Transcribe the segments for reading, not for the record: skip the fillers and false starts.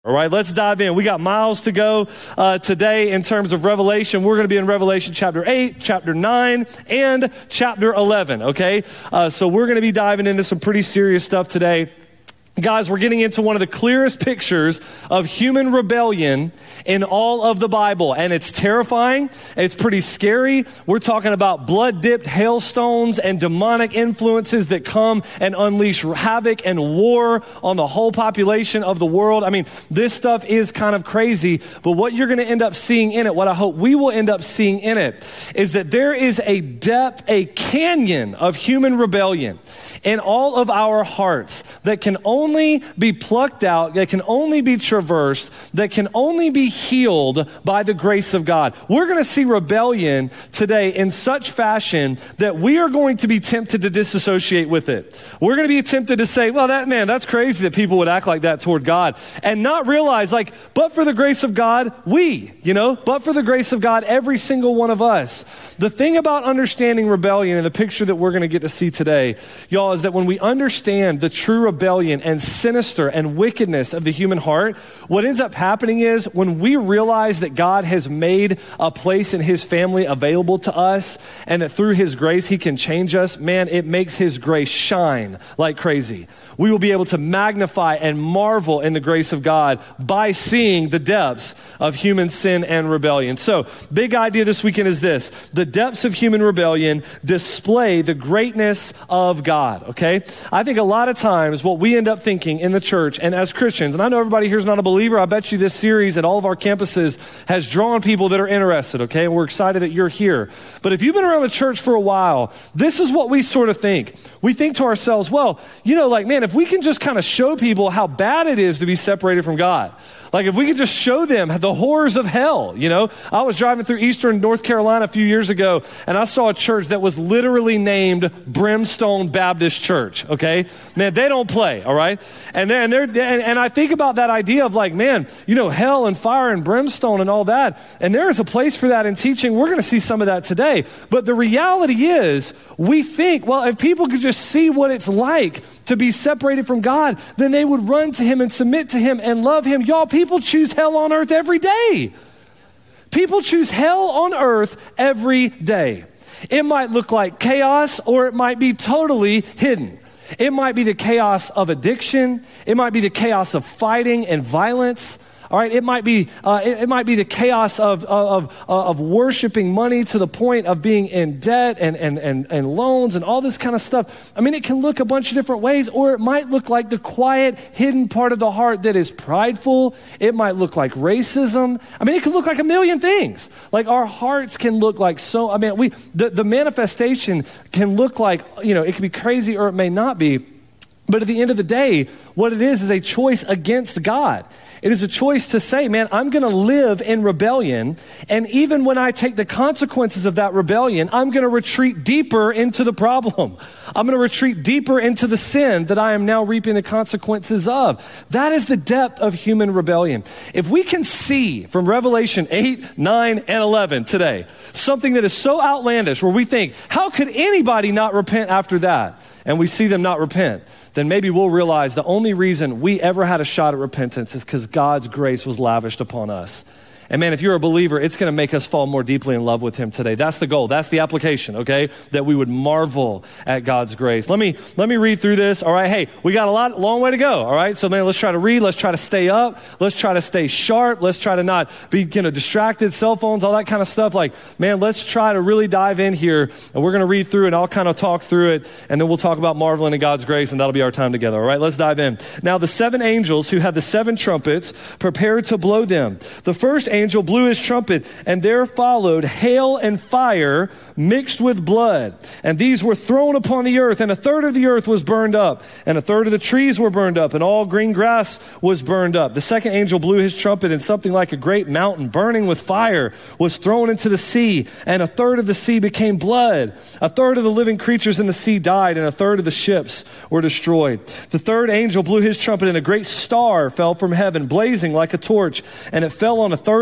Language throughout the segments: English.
All right, let's dive in. We got miles to go today in terms of Revelation. We're going to be in Revelation chapter 8, chapter 9, and chapter 11, okay? So we're going to be diving into some pretty serious stuff today. Guys, we're getting into one of the clearest pictures of human rebellion in all of the Bible, and it's terrifying. It's pretty scary. We're talking about blood-dipped hailstones and demonic influences that come and unleash havoc and war on the whole population of the world. I mean, this stuff is kind of crazy, but what you're going to end up seeing in it, what I hope we will end up seeing in it, is that there is a depth, a canyon of human rebellion in all of our hearts that can only be plucked out, that can only be traversed, that can only be healed by the grace of God. We're going to see rebellion today in such fashion that we are going to be tempted to disassociate with it. We're going to be tempted to say, well, that's crazy that people would act like that toward God, and not realize, but for the grace of God, but for the grace of God, every single one of us. The thing about understanding rebellion and the picture that we're going to get to see today, y'all, is that when we understand the true rebellion and sinister and wickedness of the human heart, what ends up happening is when we realize that God has made a place in his family available to us and that through his grace he can change us, man, it makes his grace shine like crazy. We will be able to magnify and marvel in the grace of God by seeing the depths of human sin and rebellion. So, big idea this weekend is this: the depths of human rebellion display the greatness of God, okay? I think a lot of times what we end up thinking in the church and as Christians, and I know everybody here is not a believer, I bet you this series at all of our campuses has drawn people that are interested, okay? And we're excited that you're here. But if you've been around the church for a while, this is what we sort of think. We think to ourselves, well, man, if we can just kind of show people how bad it is to be separated from God, if we could just show them the horrors of hell, I was driving through eastern North Carolina a few years ago, and I saw a church that was literally named Brimstone Baptist Church, okay? Man, they don't play, all right? And I think about that idea of hell and fire and brimstone and all that, and there is a place for that in teaching. We're going to see some of that today. But the reality is, we think, well, if people could just see what it's like to be separated from God, then they would run to him and submit to him and love him. Y'all, people choose hell on earth every day. People choose hell on earth every day. It might look like chaos, or it might be totally hidden. It might be the chaos of addiction. It might be the chaos of fighting and violence. All right, it might be the chaos of worshiping money to the point of being in debt and loans and all this kind of stuff. I mean, it can look a bunch of different ways, or it might look like the quiet, hidden part of the heart that is prideful. It might look like racism. I mean, it can look like a million things. Our hearts can look like the manifestation can look like, it can be crazy or it may not be. But at the end of the day, what it is a choice against God. It is a choice to say, man, I'm going to live in rebellion, and even when I take the consequences of that rebellion, I'm going to retreat deeper into the problem. I'm going to retreat deeper into the sin that I am now reaping the consequences of. That is the depth of human rebellion. If we can see from Revelation 8, 9, and 11 today, something that is so outlandish where we think, how could anybody not repent after that? And we see them not repent, then maybe we'll realize the only reason we ever had a shot at repentance is because God's grace was lavished upon us. And man, if you're a believer, it's going to make us fall more deeply in love with him today. That's the goal. That's the application, okay? That we would marvel at God's grace. Let me read through this, all right? Hey, we got a long way to go, all right? So man, let's try to read. Let's try to stay up. Let's try to stay sharp. Let's try to not be distracted, cell phones, all that kind of stuff. Man, let's try to really dive in here, and we're going to read through and I'll kind of talk through it, and then we'll talk about marveling in God's grace, and that'll be our time together, all right? Let's dive in. Now, the 7 angels who had the 7 trumpets prepared to blow them. The first angel blew his trumpet, and there followed hail and fire mixed with blood. And these were thrown upon the earth, and a third of the earth was burned up, and a third of the trees were burned up, and all green grass was burned up. The second angel blew his trumpet, and something like a great mountain burning with fire was thrown into the sea, and a third of the sea became blood. A third of the living creatures in the sea died, and a third of the ships were destroyed. The third angel blew his trumpet, and a great star fell from heaven, blazing like a torch, and it fell on a third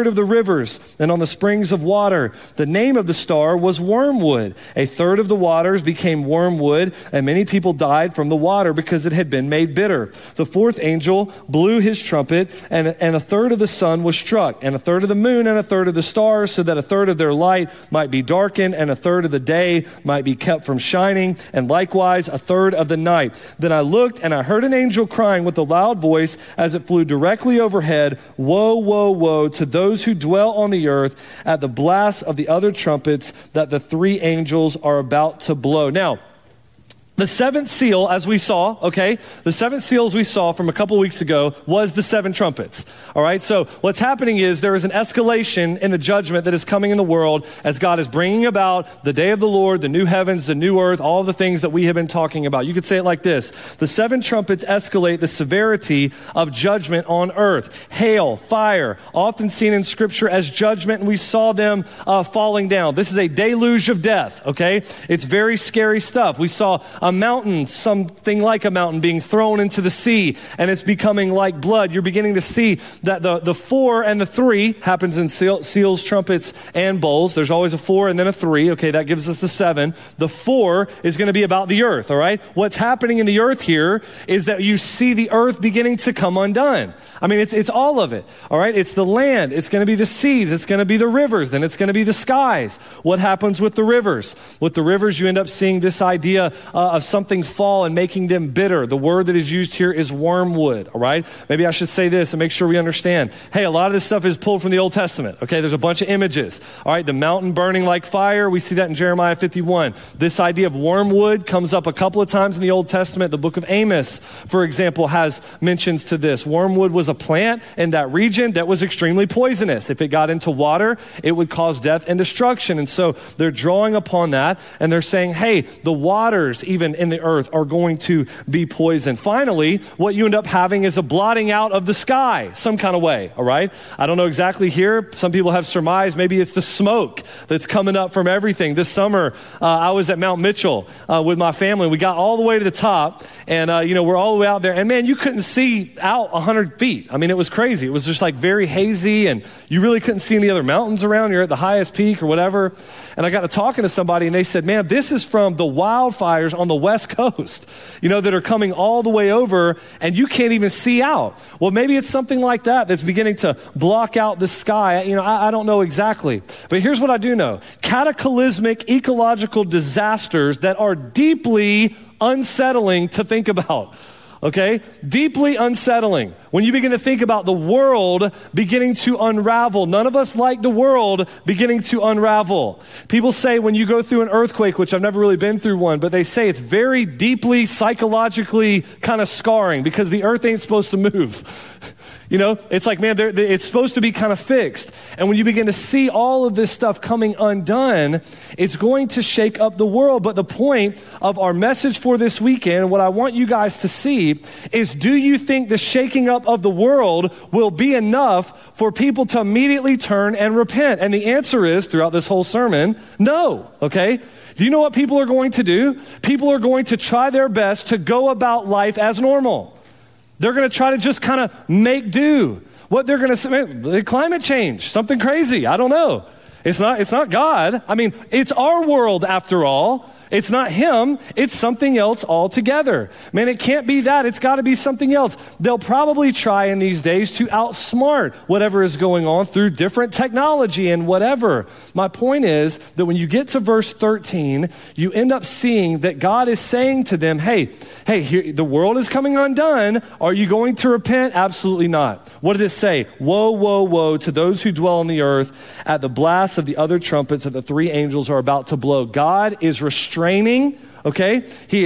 of the rivers and on the springs of water. The name of the star was Wormwood. A third of the waters became wormwood, and many people died from the water because it had been made bitter. The fourth angel blew his trumpet, and a third of the sun was struck, and a third of the moon, and a third of the stars, so that a third of their light might be darkened, and a third of the day might be kept from shining, and likewise a third of the night. Then I looked, and I heard an angel crying with a loud voice as it flew directly overhead, Woe, woe, woe to those who dwell on the earth at the blast of the other trumpets that the three angels are about to blow. Now, the seventh seal, as we saw, okay, the seventh seals we saw from a couple weeks ago was the seven trumpets, all right? So what's happening is there is an escalation in the judgment that is coming in the world as God is bringing about the day of the Lord, the new heavens, the new earth, all the things that we have been talking about. You could say it like this. The seven trumpets escalate the severity of judgment on earth. Hail, fire, often seen in Scripture as judgment, and we saw them falling down. This is a deluge of death, okay? It's very scary stuff. We saw a mountain, something like a mountain being thrown into the sea, and it's becoming like blood. You're beginning to see that the 4 and the 3 happens in seals, trumpets, and bowls. There's always a 4 and then a 3. Okay, that gives us the 7. The 4 is going to be about the earth, all right? What's happening in the earth here is that you see the earth beginning to come undone. I mean, it's all of it, all right? It's the land. It's going to be the seas. It's going to be the rivers. Then it's going to be the skies. What happens with the rivers? With the rivers, you end up seeing this idea of something fall and making them bitter. The word that is used here is wormwood, all right? Maybe I should say this and make sure we understand. Hey, a lot of this stuff is pulled from the Old Testament, okay? There's a bunch of images, all right? The mountain burning like fire, we see that in Jeremiah 51. This idea of wormwood comes up a couple of times in the Old Testament. The book of Amos, for example, has mentions to this. Wormwood was a plant in that region that was extremely poisonous. If it got into water, it would cause death and destruction. And so they're drawing upon that, and they're saying, hey, the waters, even in the earth, are going to be poisoned. Finally, what you end up having is a blotting out of the sky, some kind of way, all right? I don't know exactly here. Some people have surmised maybe it's the smoke that's coming up from everything. This summer, I was at Mount Mitchell with my family. We got all the way to the top, and we're all the way out there. And man, you couldn't see out 100 feet. I mean, it was crazy. It was just like very hazy, and you really couldn't see any other mountains around. You're at the highest peak or whatever. And I got to talking to somebody, and they said, man, this is from the wildfires on the West Coast, that are coming all the way over, and you can't even see out. Well, maybe it's something like that that's beginning to block out the sky. I don't know exactly. But here's what I do know. Cataclysmic ecological disasters that are deeply unsettling to think about. Okay? Deeply unsettling. When you begin to think about the world beginning to unravel. None of us like the world beginning to unravel. People say when you go through an earthquake, which I've never really been through one, but they say it's very deeply psychologically kind of scarring because the earth ain't supposed to move. It's like, man, it's supposed to be kind of fixed. And when you begin to see all of this stuff coming undone, it's going to shake up the world. But the point of our message for this weekend, what I want you guys to see is, do you think the shaking up of the world will be enough for people to immediately turn and repent? And the answer is, throughout this whole sermon, no, okay? Do you know what people are going to do? People are going to try their best to go about life as normal. They're going to try to just kind of make do. What they're going to say, climate change, something crazy. I don't know. It's not God. I mean, it's our world after all. It's not him. It's something else altogether. Man, it can't be that. It's got to be something else. They'll probably try in these days to outsmart whatever is going on through different technology and whatever. My point is that when you get to verse 13, you end up seeing that God is saying to them, hey, here, the world is coming undone. Are you going to repent? Absolutely not. What did it say? Woe, woe, woe to those who dwell on the earth at the blast of the other trumpets that the three angels are about to blow. God is restraining, okay?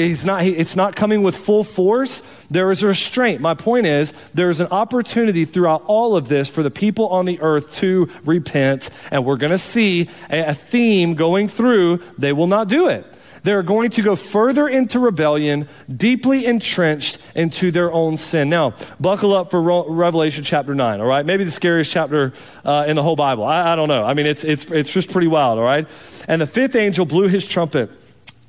It's not coming with full force. There is a restraint. My point is, there is an opportunity throughout all of this for the people on the earth to repent, and we're going to see a theme going through. They will not do it. They're going to go further into rebellion, deeply entrenched into their own sin. Now, buckle up for Revelation chapter 9, all right? Maybe the scariest chapter in the whole Bible. I don't know. I mean, it's just pretty wild, all right? And the fifth angel blew his trumpet,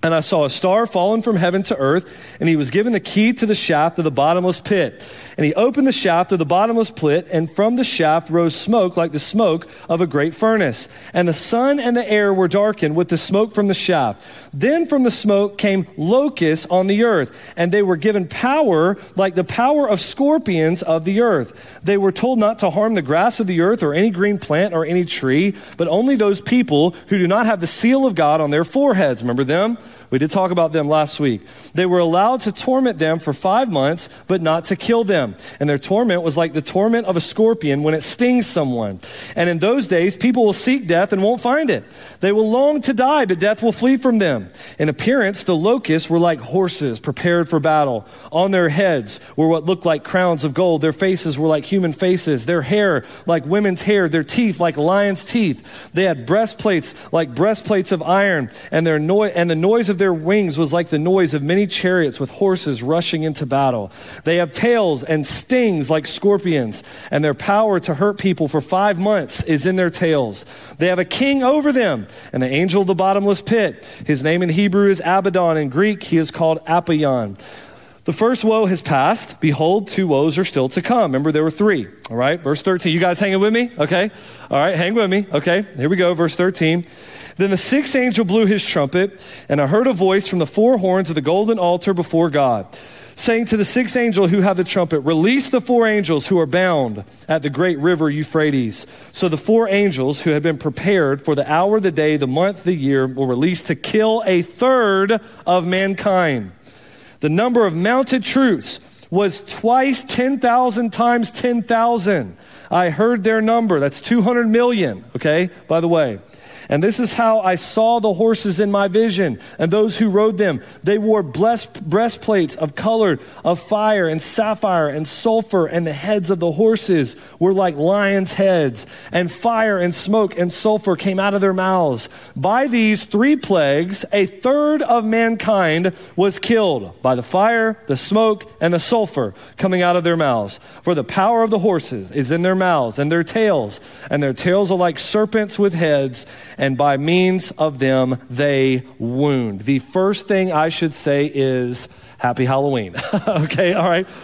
And I saw a star fallen from heaven to earth, and he was given the key to the shaft of the bottomless pit. And he opened the shaft of the bottomless pit, and from the shaft rose smoke like the smoke of a great furnace. And the sun and the air were darkened with the smoke from the shaft. Then from the smoke came locusts on the earth, and they were given power like the power of scorpions of the earth. They were told not to harm the grass of the earth or any green plant or any tree, but only those people who do not have the seal of God on their foreheads. Remember them? We did talk about them last week. They were allowed to torment them for 5 months, but not to kill them. And their torment was like the torment of a scorpion when it stings someone. And in those days, people will seek death and won't find it. They will long to die, but death will flee from them. In appearance, the locusts were like horses prepared for battle. On their heads were what looked like crowns of gold. Their faces were like human faces. Their hair like women's hair. Their teeth like lions' teeth. They had breastplates like breastplates of iron. And the noise of their wings was like the noise of many chariots with horses rushing into battle. They have tails and stings like scorpions, and their power to hurt people for 5 months is in their tails. They have a king over them, and the angel of the bottomless pit. His name in Hebrew is Abaddon. In Greek, he is called Apollyon. The first woe has passed. Behold, 2 woes are still to come. Remember, there were 3. All right, verse 13. You guys hanging with me? Okay. All right, hang with me. Okay, here we go, verse 13. Then the 6th angel blew his trumpet, and I heard a voice from the 4 horns of the golden altar before God, saying to the 6th angel who had the trumpet, release the 4 angels who are bound at the great river Euphrates. So the 4 angels who had been prepared for the hour, the day, the month, the year were released to kill 1/3 of mankind. The number of mounted troops was twice 10,000 times 10,000. I heard their number. That's 200 million, okay, by the way. And this is how I saw the horses in my vision and those who rode them. They wore breastplates of color of fire and sapphire and sulfur, and the heads of the horses were like lions' heads, and fire and smoke and sulfur came out of their mouths. By these 3 plagues, 1/3 of mankind was killed by the fire, the smoke, and the sulfur coming out of their mouths. For the power of the horses is in their mouths and their tails are like serpents with heads, and by means of them they wound. The first thing I should say is Happy Halloween. Okay, all right.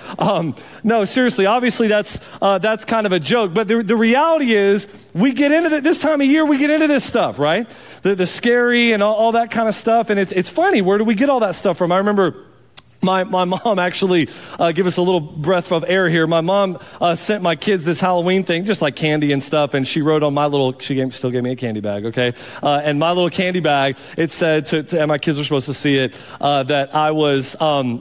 No, seriously, obviously that's kind of a joke, but the reality is we get into this time of year, we get into this stuff, right? The scary and all that kind of stuff, and it's funny, where do we get all that stuff from? I remember my mom actually, give us a little breath of air here. My mom sent my kids this Halloween thing, just like candy and stuff, and she wrote on still gave me a candy bag, okay? And my little candy bag, it said, and my kids were supposed to see it, that I was,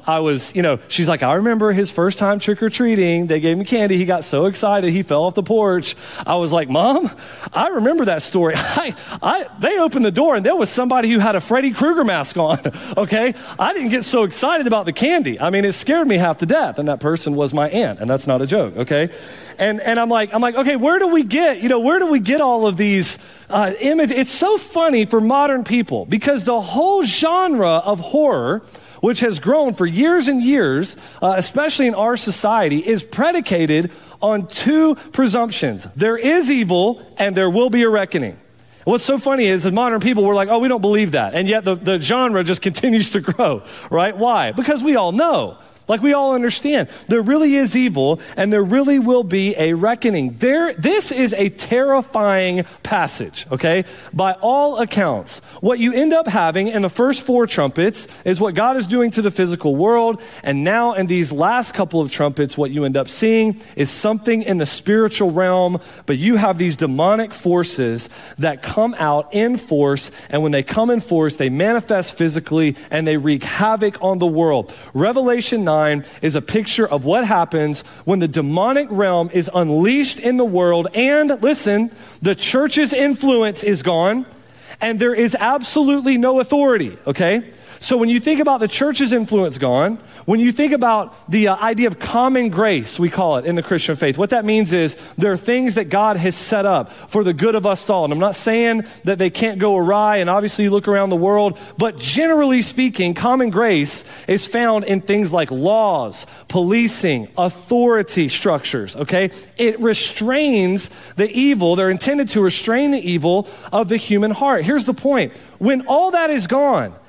she's like, I remember his first time trick-or-treating. They gave him candy. He got so excited, he fell off the porch. I was like, Mom, I remember that story. They opened the door, and there was somebody who had a Freddy Krueger mask on, okay? I didn't get so excited about the candy. I mean, it scared me half to death, and that person was my aunt, and that's not a joke, okay? And I'm like, okay, where do we get all of these images? It's so funny for modern people, because the whole genre of horror, which has grown for years and years, especially in our society, is predicated on 2 presumptions. There is evil, and there will be a reckoning. What's so funny is that modern people were like, oh, we don't believe that. And yet the genre just continues to grow, right? Why? Because we all know. Like, we all understand. There really is evil, and there really will be a reckoning. This is a terrifying passage, okay? By all accounts, what you end up having in the first 4 trumpets is what God is doing to the physical world, and now in these last couple of trumpets, what you end up seeing is something in the spiritual realm, but you have these demonic forces that come out in force, and when they come in force, they manifest physically, and they wreak havoc on the world. Revelation 9 is a picture of what happens when the demonic realm is unleashed in the world, and listen, the church's influence is gone, and there is absolutely no authority, okay? So when you think about the church's influence gone, when you think about the idea of common grace, we call it in the Christian faith, what that means is there are things that God has set up for the good of us all. And I'm not saying that they can't go awry, and obviously you look around the world, but generally speaking, common grace is found in things like laws, policing, authority structures, okay? It restrains the evil. They're intended to restrain the evil of the human heart. Here's the point. When all that is gone,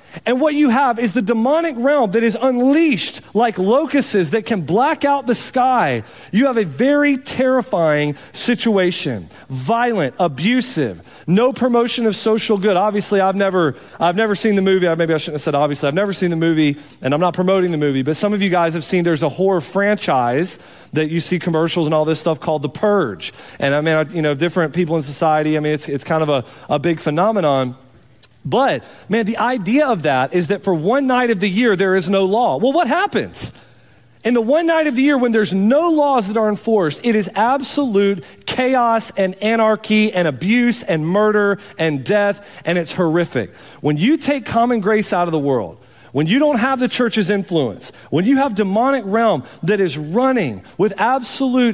And what you have is the demonic realm that is unleashed like locusts that can black out the sky. You have a very terrifying situation. Violent, abusive, no promotion of social good. Obviously, I've never seen the movie. Maybe I shouldn't have said obviously. I've never seen the movie, and I'm not promoting the movie, but some of you guys have seen there's a horror franchise that you see commercials and all this stuff called The Purge. And I mean, different people in society, I mean, it's kind of a big phenomenon. But, man, the idea of that is that for one night of the year, there is no law. Well, what happens? In the one night of the year when there's no laws that are enforced, it is absolute chaos and anarchy and abuse and murder and death, and it's horrific. When you take common grace out of the world, when you don't have the church's influence, when you have demonic realm that is running with absolute,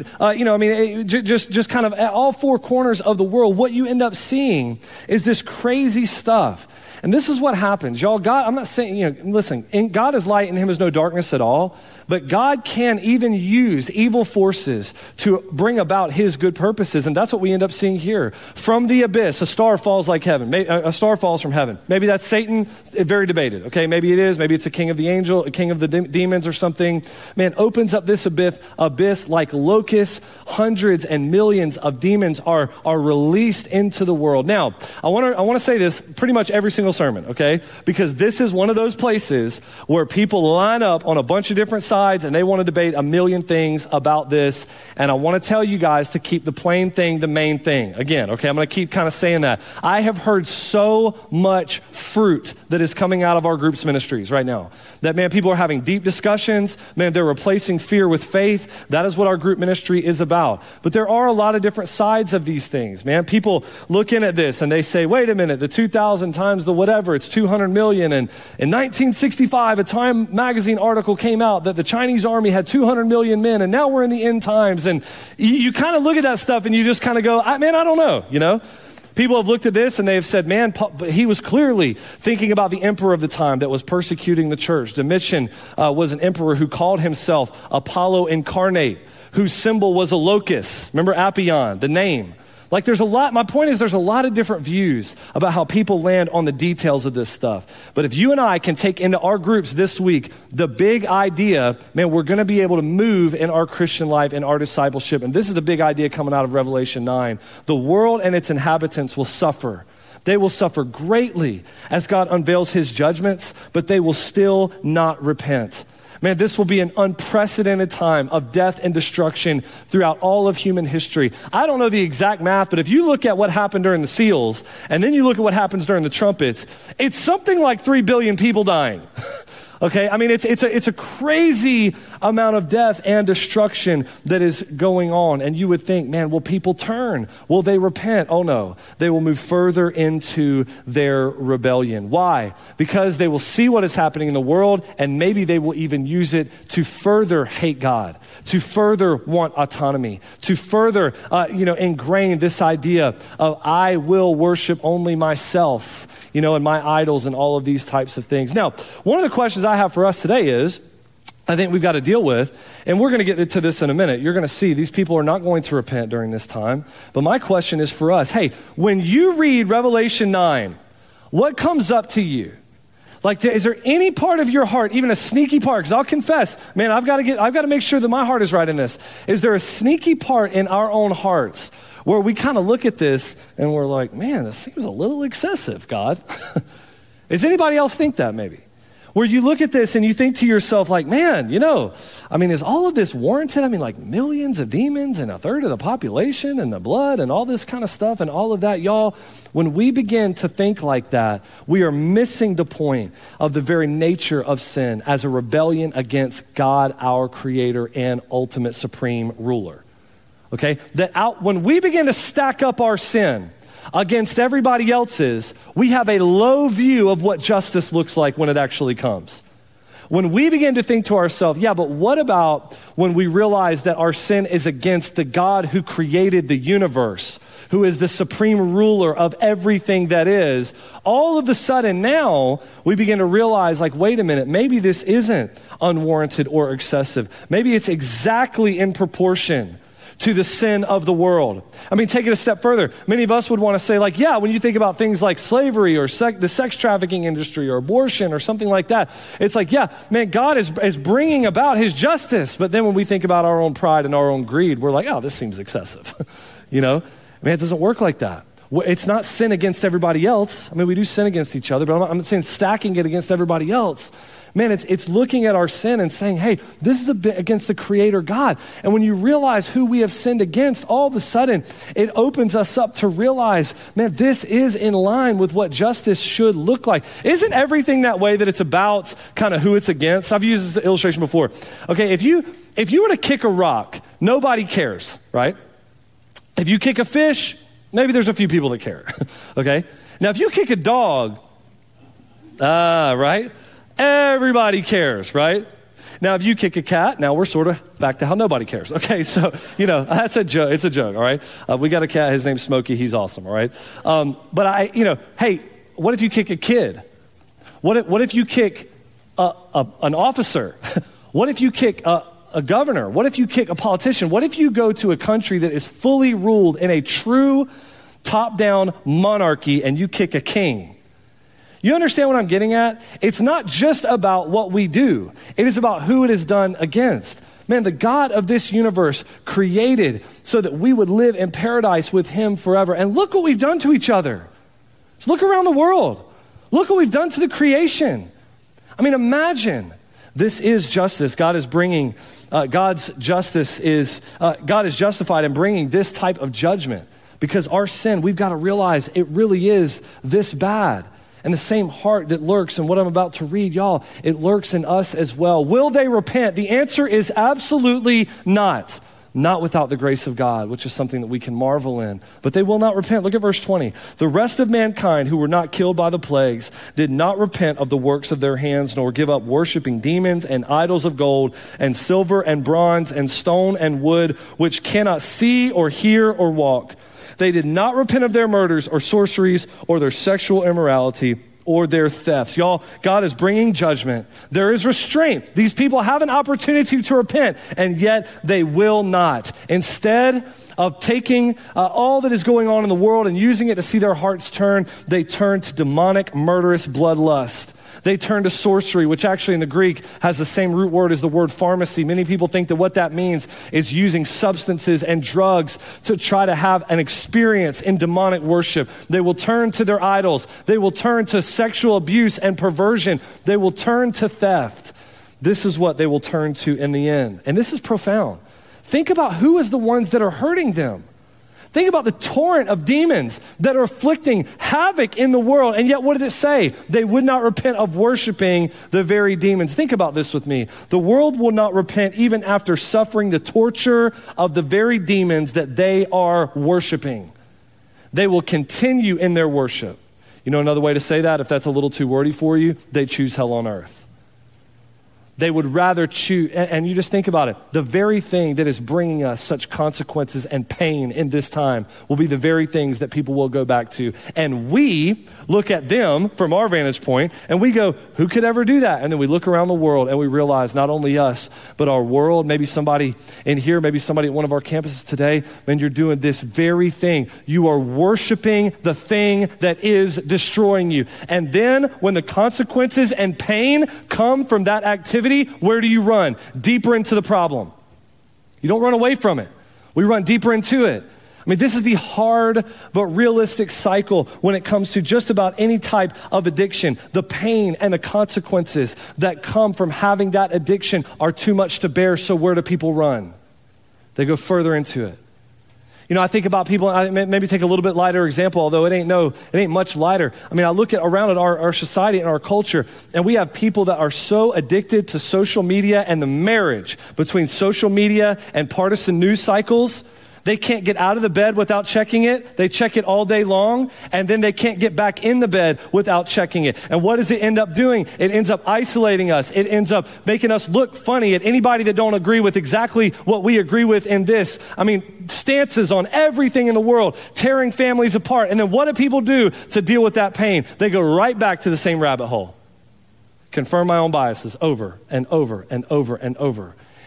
just kind of at all four corners of the world, what you end up seeing is this crazy stuff. And this is what happens. Y'all, God, I'm not saying, listen, God is light and in him is no darkness at all, but God can even use evil forces to bring about his good purposes. And that's what we end up seeing here. From the abyss, a star falls like heaven. A star falls from heaven. Maybe that's Satan. Very debated. Okay, maybe it is. Maybe it's a king of the demons or something. Man, opens up this abyss like locusts. Hundreds and millions of demons are released into the world. Now, I want to say this pretty much every single sermon, okay? Because this is one of those places where people line up on a bunch of different sides and they want to debate a million things about this. And I want to tell you guys to keep the plain thing the main thing. Again, okay, I'm going to keep kind of saying that. I have heard so much fruit that is coming out of our group's ministries right now. That, man, people are having deep discussions. Man, they're replacing fear with faith. That is what our group ministry is about. But there are a lot of different sides of these things, man. People look in at this and they say, wait a minute, the 2,000 times the whatever, it's 200 million. And in 1965, a Time magazine article came out that the Chinese army had 200 million men, and now we're in the end times. And you kind of look at that stuff and you just kind of go, I don't know, you know? People have looked at this and they have said, man, he was clearly thinking about the emperor of the time that was persecuting the church. Domitian was an emperor who called himself Apollo incarnate, whose symbol was a locust. Remember Apion, the name. Like my point is there's a lot of different views about how people land on the details of this stuff. But if you and I can take into our groups this week the big idea, man, we're going to be able to move in our Christian life and our discipleship. And this is the big idea coming out of Revelation 9. The world and its inhabitants will suffer. They will suffer greatly as God unveils his judgments, but they will still not repent. Man, this will be an unprecedented time of death and destruction throughout all of human history. I don't know the exact math, but if you look at what happened during the seals, and then you look at what happens during the trumpets, it's something like 3 billion people dying. Okay, I mean, it's a crazy amount of death and destruction that is going on. And you would think, man, will people turn? Will they repent? Oh no, they will move further into their rebellion. Why? Because they will see what is happening in the world, and maybe they will even use it to further hate God, to further want autonomy, to further, ingrain this idea of I will worship only myself, and my idols and all of these types of things. Now, one of the questions I have for us today is, I think we've got to deal with, and we're going to get to this in a minute. You're going to see these people are not going to repent during this time. But my question is for us, hey, when you read Revelation 9, what comes up to you? Like, is there any part of your heart, even a sneaky part? Because I'll confess, man, I've got to make sure that my heart is right in this. Is there a sneaky part in our own hearts where we kind of look at this and we're like, man, this seems a little excessive, God? Does anybody else think that maybe? Where you look at this and you think to yourself like, man, is all of this warranted? I mean, like millions of demons and a third of the population and the blood and all this kind of stuff and all of that. Y'all, when we begin to think like that, we are missing the point of the very nature of sin as a rebellion against God, our creator and ultimate supreme ruler. Okay? When we begin to stack up our sin against everybody else's, we have a low view of what justice looks like when it actually comes. When we begin to think to ourselves, yeah, but what about when we realize that our sin is against the God who created the universe, who is the supreme ruler of everything that is? All of a sudden now, we begin to realize, like, wait a minute, maybe this isn't unwarranted or excessive. Maybe it's exactly in proportion to the sin of the world. I mean, take it a step further. Many of us would want to say, like, yeah, when you think about things like slavery or the sex trafficking industry or abortion or something like that, it's like, yeah, man, God is bringing about his justice. But then when we think about our own pride and our own greed, we're like, oh, this seems excessive. You know, man, it doesn't work like that. It's not sin against everybody else. I mean, we do sin against each other, but I'm not saying stacking it against everybody else. Man, it's looking at our sin and saying, hey, this is a bit against the Creator God. And when you realize who we have sinned against, all of a sudden, it opens us up to realize, man, this is in line with what justice should look like. Isn't everything that way, that it's about kind of who it's against? I've used this illustration before. Okay, if you were to kick a rock, nobody cares, right? If you kick a fish, maybe there's a few people that care, okay? Now, if you kick a dog, right? Everybody cares, right? Now, if you kick a cat, now we're sort of back to how nobody cares. Okay, so, that's a joke. It's a joke, all right? We got a cat. His name's Smokey. He's awesome, all right? But hey, what if you kick a kid? What if you kick an officer? What if you kick a governor? What if you kick a politician? What if you go to a country that is fully ruled in a true top-down monarchy and you kick a king? You understand what I'm getting at? It's not just about what we do. It is about who it is done against. Man, the God of this universe created so that we would live in paradise with him forever. And look what we've done to each other. Just look around the world. Look what we've done to the creation. I mean, imagine. This is justice. God is bringing, God's justice is, God is justified in bringing this type of judgment. Because our sin, we've got to realize it really is this bad. And the same heart that lurks in what I'm about to read, y'all, it lurks in us as well. Will they repent? The answer is absolutely not. Not without the grace of God, which is something that we can marvel in. But they will not repent. Look at verse 20. The rest of mankind who were not killed by the plagues did not repent of the works of their hands, nor give up worshiping demons and idols of gold and silver and bronze and stone and wood, which cannot see or hear or walk. They did not repent of their murders or sorceries or their sexual immorality or their thefts. Y'all, God is bringing judgment. There is restraint. These people have an opportunity to repent, and yet they will not. Instead of taking all that is going on in the world and using it to see their hearts turn, they turn to demonic, murderous bloodlust. They turn to sorcery, which actually in the Greek has the same root word as the word pharmacy. Many people think that what that means is using substances and drugs to try to have an experience in demonic worship. They will turn to their idols. They will turn to sexual abuse and perversion. They will turn to theft. This is what they will turn to in the end. And this is profound. Think about who is the ones that are hurting them. Think about the torrent of demons that are afflicting havoc in the world. And yet, what did it say? They would not repent of worshiping the very demons. Think about this with me. The world will not repent even after suffering the torture of the very demons that they are worshiping. They will continue in their worship. You know another way to say that, if that's a little too wordy for you? They choose hell on earth. They would rather choose, and you just think about it, the very thing that is bringing us such consequences and pain in this time will be the very things that people will go back to. And we look at them from our vantage point, and we go, who could ever do that? And then we look around the world, and we realize not only us, but our world, maybe somebody in here, maybe somebody at one of our campuses today, man, you're doing this very thing. You are worshiping the thing that is destroying you. And then when the consequences and pain come from that activity, where do you run? Deeper into the problem. You don't run away from it. We run deeper into it. I mean, this is the hard but realistic cycle when it comes to just about any type of addiction. The pain and the consequences that come from having that addiction are too much to bear, so where do people run? They go further into it. You know, I think about people, I maybe take a little bit lighter example, although it ain't much lighter. I mean, I look around at our society and our culture, and we have people that are so addicted to social media and the marriage between social media and partisan news cycles. They can't get out of the bed without checking it. They check it all day long, and then they can't get back in the bed without checking it. And what does it end up doing? It ends up isolating us. It ends up making us look funny at anybody that don't agree with exactly what we agree with in this. I mean, stances on everything in the world, tearing families apart. And then what do people do to deal with that pain? They go right back to the same rabbit hole. Confirm my own biases over and over and over and over.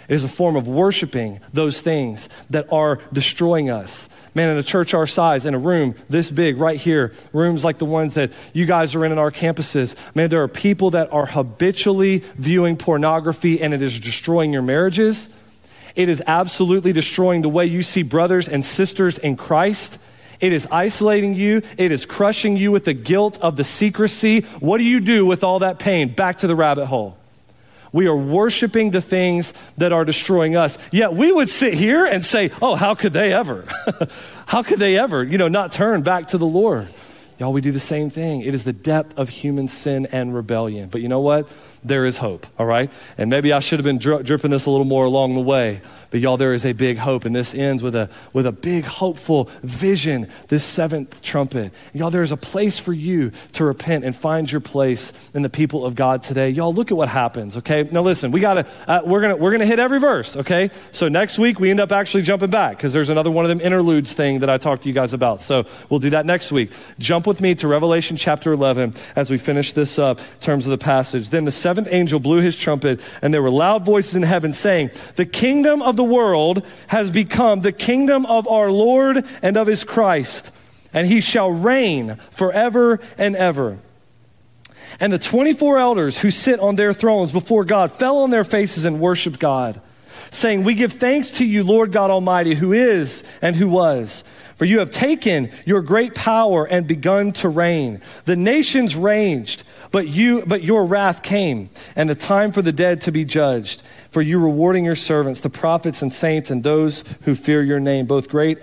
It is a form of worshiping those things that are destroying us. Man, in a church our size, in a room this big right here, rooms like the ones that you guys are in our campuses, man, there are people that are habitually viewing pornography, and it is destroying your marriages. It is absolutely destroying the way you see brothers and sisters in Christ. It is isolating you. It is crushing you with the guilt of the secrecy. What do you do with all that pain? Back to the rabbit hole. We are worshiping the things that are destroying us. Yet we would sit here and say, oh, how could they ever? How could they ever, not turn back to the Lord? Y'all, we do the same thing. It is the depth of human sin and rebellion. But you know what? There is hope, all right? And maybe I should have been dripping this a little more along the way. But y'all, there is a big hope. And this ends with a big hopeful vision, this seventh trumpet. Y'all, there is a place for you to repent and find your place in the people of God today. Y'all, look at what happens, okay? Now listen, we're gonna hit every verse, okay? So next week we end up actually jumping back because there's another one of them interludes thing that I talked to you guys about. So we'll do that next week. Jump with me to Revelation chapter 11 as we finish this up in terms of the passage. Then the seventh angel blew his trumpet, and there were loud voices in heaven saying, the kingdom of the world has become the kingdom of our Lord and of his Christ, and he shall reign forever and ever. And the 24 elders who sit on their thrones before God fell on their faces and worshiped God, saying, we give thanks to you, Lord God Almighty, who is and who was. For you have taken your great power and begun to reign. The nations raged, but your wrath came, and the time for the dead to be judged. For you rewarding your servants, the prophets and saints, and those who fear your name, both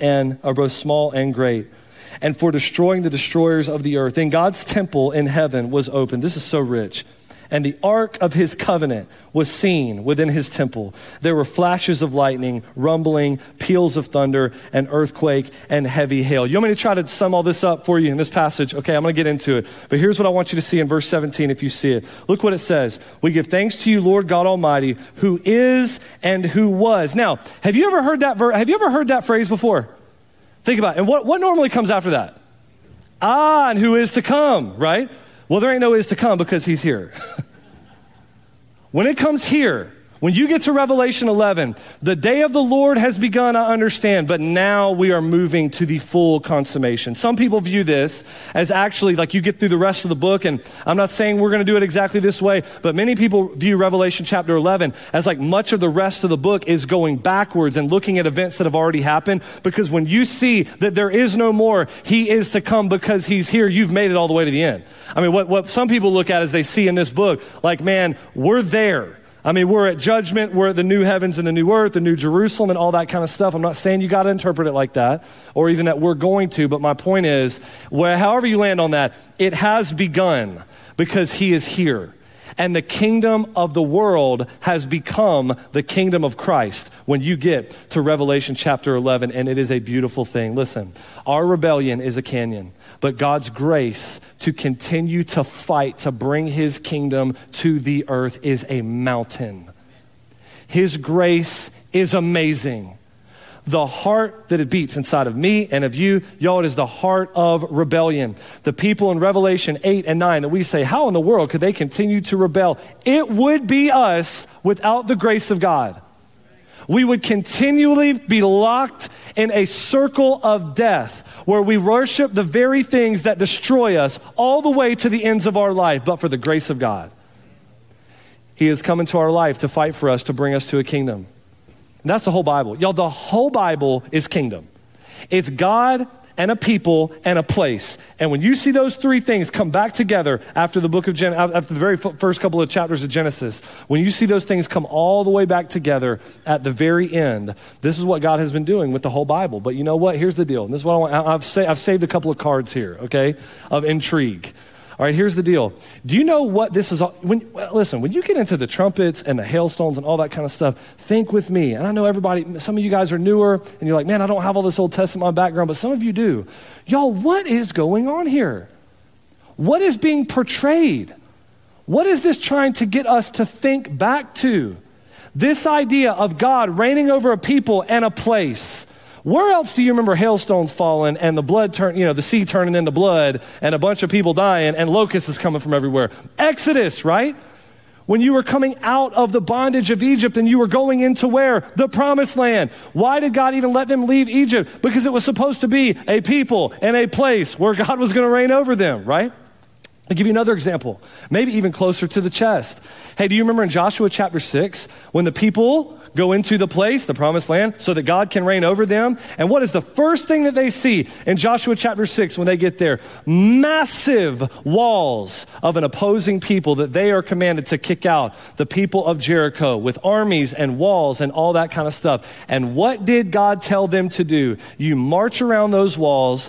small and great. And for destroying the destroyers of the earth. Then God's temple in heaven was opened. This is so rich. And the ark of his covenant was seen within his temple. There were flashes of lightning, rumbling, peals of thunder, an earthquake, and heavy hail. You want me to try to sum all this up for you in this passage? Okay, I'm going to get into it. But here's what I want you to see in verse 17 if you see it. Look what it says. We give thanks to you, Lord God Almighty, who is and who was. Now, have you ever heard that phrase before? Think about it. And what normally comes after that? And who is to come, right? Well, there ain't no is to come because he's here. When it comes here, when you get to Revelation 11, the day of the Lord has begun, I understand, but now we are moving to the full consummation. Some people view this as actually like you get through the rest of the book, and I'm not saying we're going to do it exactly this way, but many people view Revelation chapter 11 as like much of the rest of the book is going backwards and looking at events that have already happened, because when you see that there is no more, he is to come because he's here, you've made it all the way to the end. I mean, what some people look at is they see in this book, like, man, we're there. I mean, we're at judgment, we're at the new heavens and the new earth, the new Jerusalem and all that kind of stuff. I'm not saying you got to interpret it like that or even that we're going to, but my point is, however you land on that, it has begun because he is here. And the kingdom of the world has become the kingdom of Christ when you get to Revelation chapter 11, and it is a beautiful thing. Listen, our rebellion is a canyon, but God's grace to continue to fight to bring his kingdom to the earth is a mountain. His grace is amazing. The heart that it beats inside of me and of you, y'all, it is the heart of rebellion. The people in Revelation 8 and 9 that we say, how in the world could they continue to rebel? It would be us without the grace of God. We would continually be locked in a circle of death where we worship the very things that destroy us all the way to the ends of our life, but for the grace of God. He has come into our life to fight for us, to bring us to a kingdom. And that's the whole Bible. Y'all, the whole Bible is kingdom. It's God and a people and a place. And when you see those three things come back together after the book of after the very first couple of chapters of Genesis, when you see those things come all the way back together at the very end, this is what God has been doing with the whole Bible. But you know what? Here's the deal. And this is what I want. I've saved a couple of cards here, okay, of intrigue. All right, here's the deal. Do you know what this is? When you get into the trumpets and the hailstones and all that kind of stuff, think with me. And I know some of you guys are newer, and you're like, man, I don't have all this Old Testament background, but some of you do. Y'all, what is going on here? What is being portrayed? What is this trying to get us to think back to? This idea of God reigning over a people and a place. Where else do you remember hailstones falling and the blood the sea turning into blood and a bunch of people dying and locusts is coming from everywhere? Exodus, right? when you were coming out of the bondage of Egypt and you were going into where? The promised land. Why did God even let them leave Egypt? Because it was supposed to be a people and a place where God was going to reign over them, right? I'll give you another example, maybe even closer to the chest. Hey, do you remember in Joshua chapter 6, when the people go into the place, the promised land, so that God can reign over them? And what is the first thing that they see in Joshua chapter 6 when they get there? Massive walls of an opposing people that they are commanded to kick out, the people of Jericho, with armies and walls and all that kind of stuff. And what did God tell them to do? You march around those walls,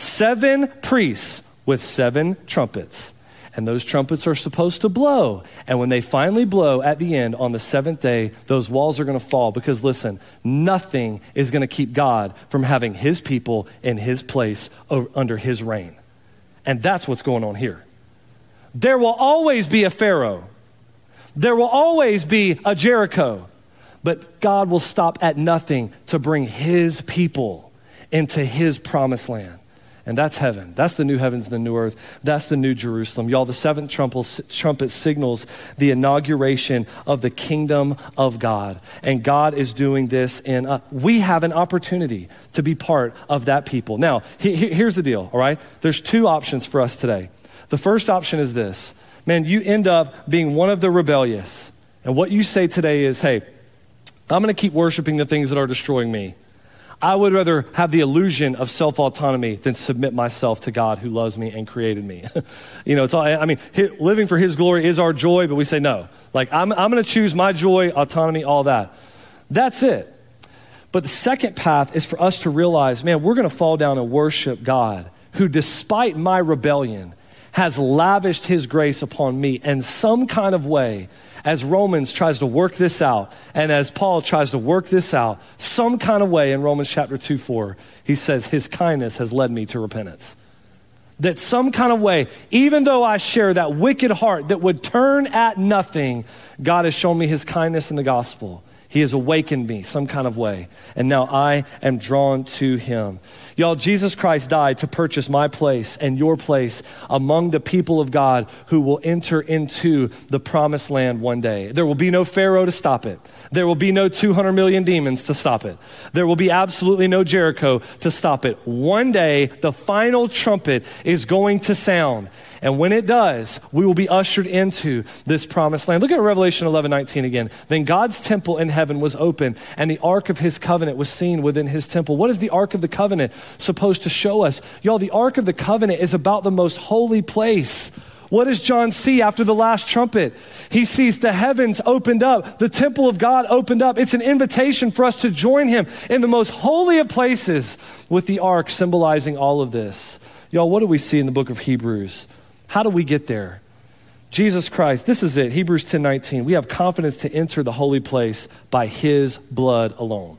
7 priests with 7 trumpets. And those trumpets are supposed to blow. And when they finally blow at the end on the 7th day, those walls are going to fall. Because listen, nothing is going to keep God from having his people in his place under his reign. And that's what's going on here. There will always be a Pharaoh. There will always be a Jericho. But God will stop at nothing to bring his people into his promised land. And that's heaven. That's the new heavens and the new earth. That's the new Jerusalem. Y'all, the 7th trumpet signals the inauguration of the kingdom of God. And God is doing this we have an opportunity to be part of that people. Now, here's the deal, all right? There's 2 options for us today. The first option is this. Man, you end up being one of the rebellious. And what you say today is, hey, I'm going to keep worshiping the things that are destroying me. I would rather have the illusion of self-autonomy than submit myself to God who loves me and created me. You know, it's all, I mean, living for his glory is our joy, but we say no. Like, I'm going to choose my joy, autonomy, all that. That's it. But the second path is for us to realize, man, we're going to fall down and worship God who, despite my rebellion, has lavished his grace upon me in some kind of way. As Romans tries to work this out, and as Paul tries to work this out, some kind of way in Romans chapter 2:4, he says, his kindness has led me to repentance. That some kind of way, even though I share that wicked heart that would turn at nothing, God has shown me his kindness in the gospel. He has awakened me some kind of way, and now I am drawn to him. Y'all, Jesus Christ died to purchase my place and your place among the people of God who will enter into the promised land one day. There will be no Pharaoh to stop it. There will be no 200 million demons to stop it. There will be absolutely no Jericho to stop it. One day, the final trumpet is going to sound. And when it does, we will be ushered into this promised land. Look at Revelation 11:19 again. Then God's temple in heaven was open, and the ark of his covenant was seen within his temple. What is the ark of the covenant supposed to show us? Y'all, the ark of the covenant is about the most holy place. What does John see after the last trumpet? He sees the heavens opened up, the temple of God opened up. It's an invitation for us to join him in the most holy of places with the ark symbolizing all of this. Y'all, what do we see in the book of Hebrews? How do we get there? Jesus Christ, this is it, Hebrews 10:19. We have confidence to enter the holy place by his blood alone.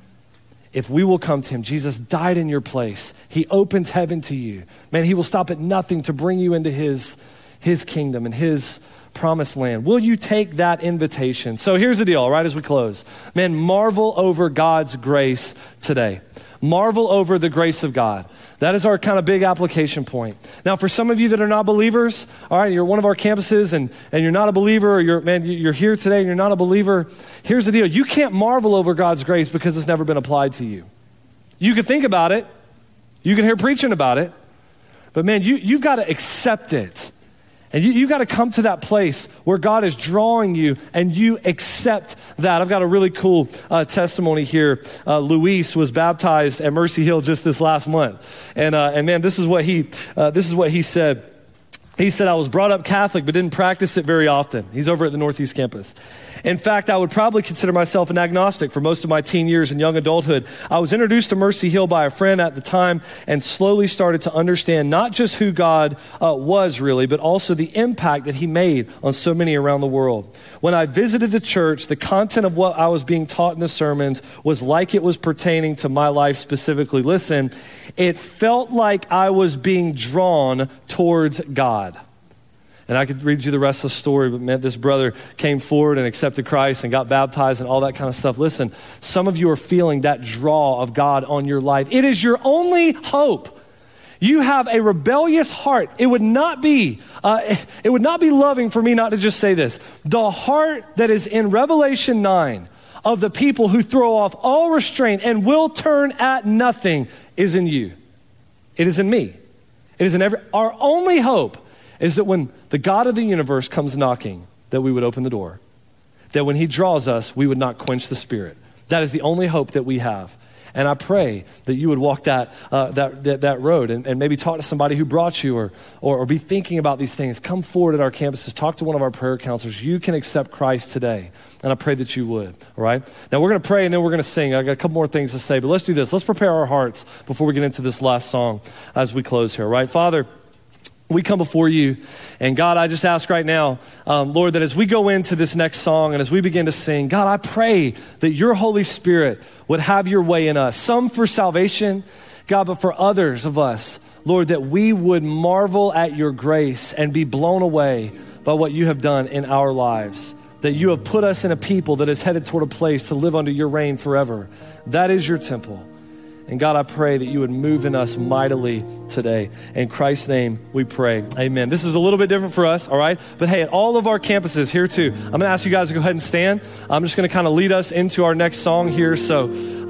If we will come to him, Jesus died in your place. He opens heaven to you. Man, he will stop at nothing to bring you into his kingdom and his promised land. Will you take that invitation? So here's the deal, all right, as we close. Man, marvel over God's grace today. Marvel over the grace of God. That is our kind of big application point. Now, for some of you that are not believers, all right, you're one of our campuses and you're not a believer, or you're here today and you're not a believer. Here's the deal. You can't marvel over God's grace because it's never been applied to you. You can think about it. You can hear preaching about it. But man, you've got to accept it. And you got to come to that place where God is drawing you and you accept that. I've got a really cool testimony here. Luis was baptized at Mercy Hill just this last month. And man, this is what he said. He said, I was brought up Catholic, but didn't practice it very often. He's over at the Northeast campus. In fact, I would probably consider myself an agnostic for most of my teen years and young adulthood. I was introduced to Mercy Hill by a friend at the time and slowly started to understand not just who God was really, but also the impact that he made on so many around the world. When I visited the church, the content of what I was being taught in the sermons was like it was pertaining to my life specifically. Listen, it felt like I was being drawn towards God. And I could read you the rest of the story, but man, this brother came forward and accepted Christ and got baptized and all that kind of stuff. Listen, some of you are feeling that draw of God on your life. It is your only hope. You have a rebellious heart. It would not be loving for me not to just say this. The heart that is in Revelation 9 of the people who throw off all restraint and will turn at nothing is in you. It is in me. It is in our only hope is that when the God of the universe comes knocking, that we would open the door. That when he draws us, we would not quench the Spirit. That is the only hope that we have. And I pray that you would walk that road and maybe talk to somebody who brought you or be thinking about these things. Come forward at our campuses. Talk to one of our prayer counselors. You can accept Christ today. And I pray that you would, all right? Now we're going to pray and then we're going to sing. I got a couple more things to say, but let's do this. Let's prepare our hearts before we get into this last song as we close here, all right? Father, we come before you, and God, I just ask right now, Lord, that as we go into this next song and as we begin to sing, God, I pray that your Holy Spirit would have your way in us, some for salvation, God, but for others of us, Lord, that we would marvel at your grace and be blown away by what you have done in our lives, that you have put us in a people that is headed toward a place to live under your reign forever. That is your temple. And God, I pray that you would move in us mightily today. In Christ's name we pray. Amen. This is a little bit different for us, all right? But hey, at all of our campuses here too, I'm going to ask you guys to go ahead and stand. I'm just going to kind of lead us into our next song here. So,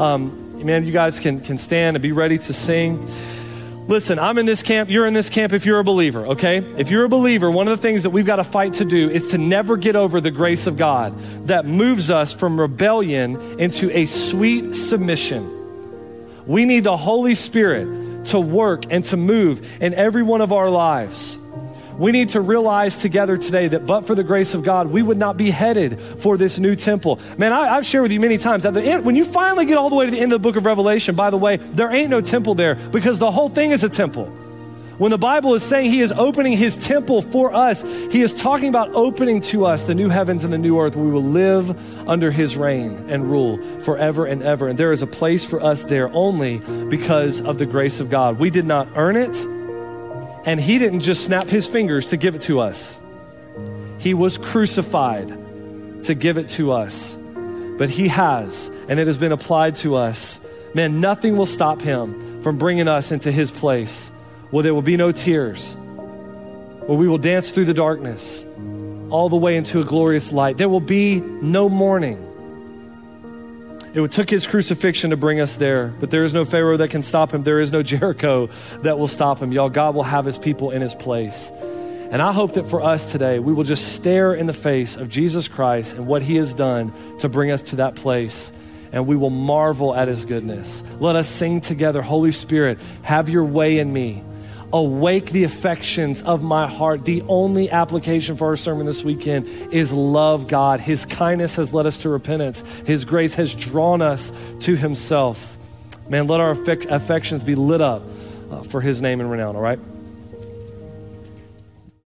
you guys can stand and be ready to sing. Listen, I'm in this camp. You're in this camp if you're a believer, okay? If you're a believer, one of the things that we've got to fight to do is to never get over the grace of God that moves us from rebellion into a sweet submission. We need the Holy Spirit to work and to move in every one of our lives. We need to realize together today that but for the grace of God, we would not be headed for this new temple. Man, I've shared with you many times that when you finally get all the way to the end of the book of Revelation, by the way, there ain't no temple there because the whole thing is a temple. When the Bible is saying he is opening his temple for us, he is talking about opening to us the new heavens and the new earth where we will live under his reign and rule forever and ever. And there is a place for us there only because of the grace of God. We did not earn it, and he didn't just snap his fingers to give it to us. He was crucified to give it to us. But he has, and it has been applied to us. Man, nothing will stop him from bringing us into his place, where there will be no tears, where we will dance through the darkness all the way into a glorious light. There will be no mourning. It took his crucifixion to bring us there, but there is no Pharaoh that can stop him. There is no Jericho that will stop him. Y'all, God will have his people in his place. And I hope that for us today, we will just stare in the face of Jesus Christ and what he has done to bring us to that place. And we will marvel at his goodness. Let us sing together, Holy Spirit, have your way in me. Awake the affections of my heart. The only application for our sermon this weekend is love God. His kindness has led us to repentance. His grace has drawn us to himself. Man, let our affections be lit up for his name and renown, all right?